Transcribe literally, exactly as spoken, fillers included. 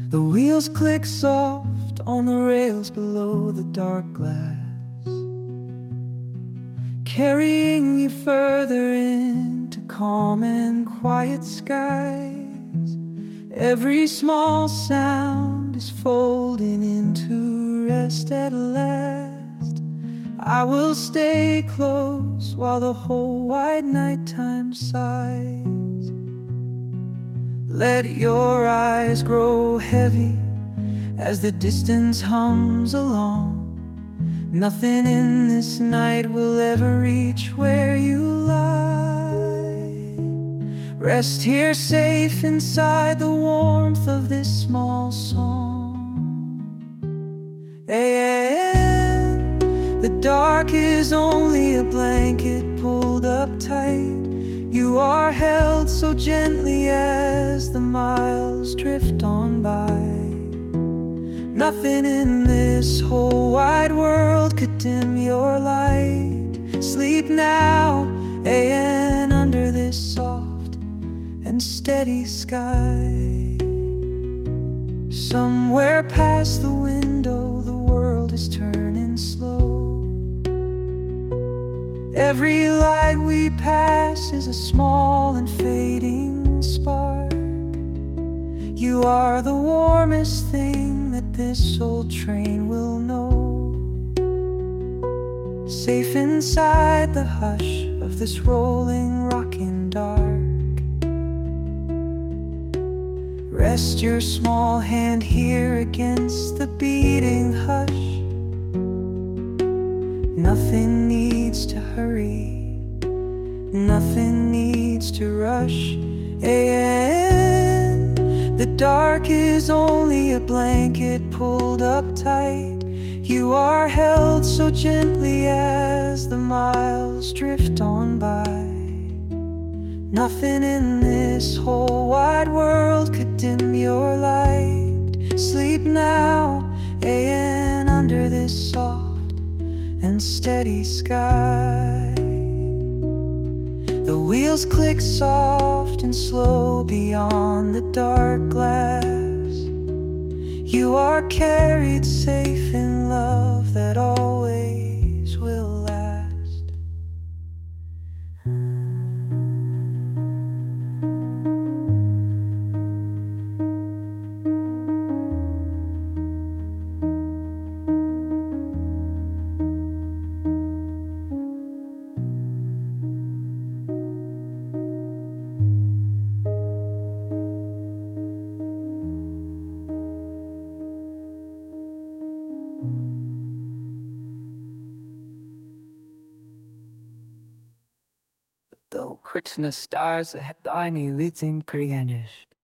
The wheels click soft on the rails below the dark glass, carrying you further into calm and quiet skies. Every small sound is folding into rest at last. I will stay close while the whole wide nighttime sighs. Let your eyes grow heavy as the distance hums along. Nothing in this night will ever reach where you lie. Rest here safe inside the warmth of this small song. And the dark is only a blanket pulled up tight. You are held so gently as the miles drift on by. Nothing in this whole wide world could dim your light. Sleep now, and under this soft and steady sky. Somewhere past the window, the world is turning slow. Every light we pass is a small and fading spark. You are the warmest thing that this old train will know. Safe inside the hush of this rolling, rocking dark. Rest your small hand here against the beating hush. Nothing needs to hurry, nothing needs to rush. And the dark is only a blanket pulled up tight. You are held so gently as the miles drift on by. Nothing in this whole wide world could dim your light. Sleep now, and under this soft and steady sky. The wheels click soft and slow beyond the dark glass. You are carried safe in love that always will last. Though Krishna stars had tiny little creatures.